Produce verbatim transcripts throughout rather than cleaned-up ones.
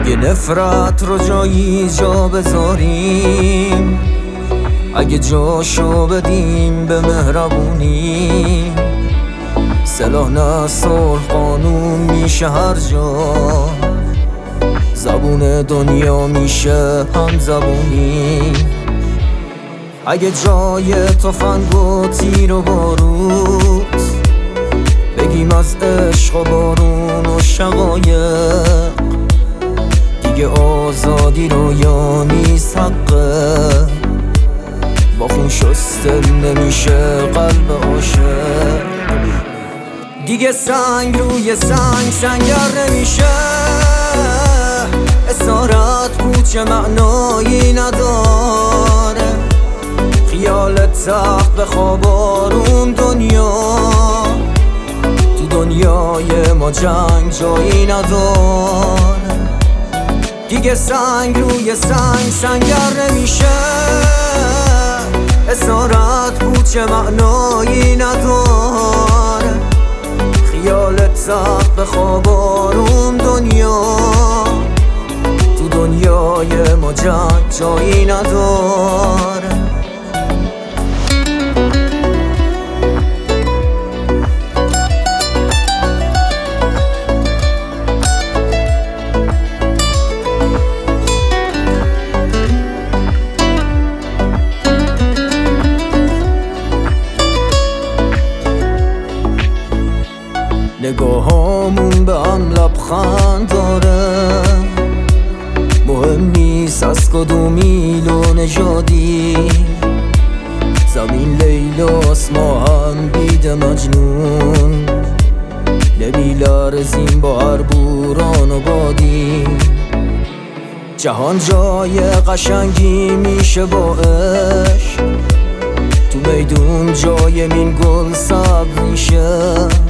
اگه نفرت رو جایی جا بذاریم، اگه جاشو بدیم به مهربونی، سلاح نه صلح قانون میشه هر جا، زبون دنیا میشه هم زبونی. اگه جای تفنگ و تیر و باروت بگیم از عشق و بارون و شقایق، دیگه آزادی رو یا نیست حقه، با خون شسته نمیشه قلب عاشق. دیگه سنگ روی سنگ سنگر نمیشه، اسارت کوچه معنایی نداره، خیالت تخت به خواب آروم دنیا، تو دنیای ما جنگ جایی نداره. دیگه سنگ روی سنگ سنگر نمیشه، اسارت کوچه معنایی نداره، خیالت تخت به خواب آروم دنیا، تو دنیای ما جنگ جایی نداره. نگاهامون به هم لبخند داره، مهم نیست از کدوم میل و نژادی، زمین لیلاست ما هم بید مجنون، نمیلرزیم با هر بوران و بادی. جهان جای قشنگی میشه با عشق، تو میدون جای مین گل سبز میشه،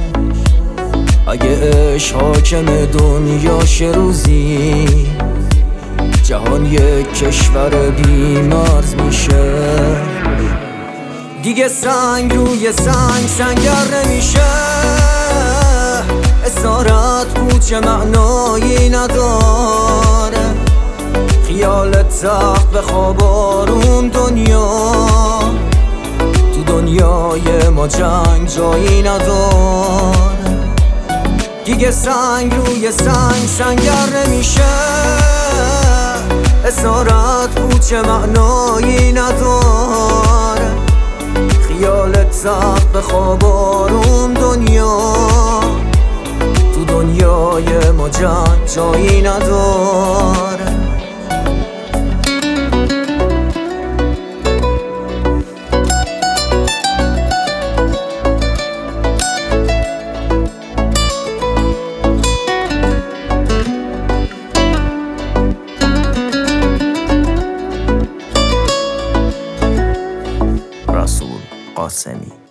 اگه عشق حاکم دنیاش روزی، جهان یک کشور بی مرز میشه. دیگه سنگ روی سنگ سنگر نمیشه، اسارت کوچه معنایی نداره، خیالت تخت به خواب آروم دنیا، تو دنیای ما جنگ جایی نداره. دیگه سنگ روی سنگ سنگر نمیشه، اسارت کوچه معنایی نداره، خیالت تخت به خواب آروم دنیا، تو دنیای ما جنگ جایی نداره. رسول قاسمی.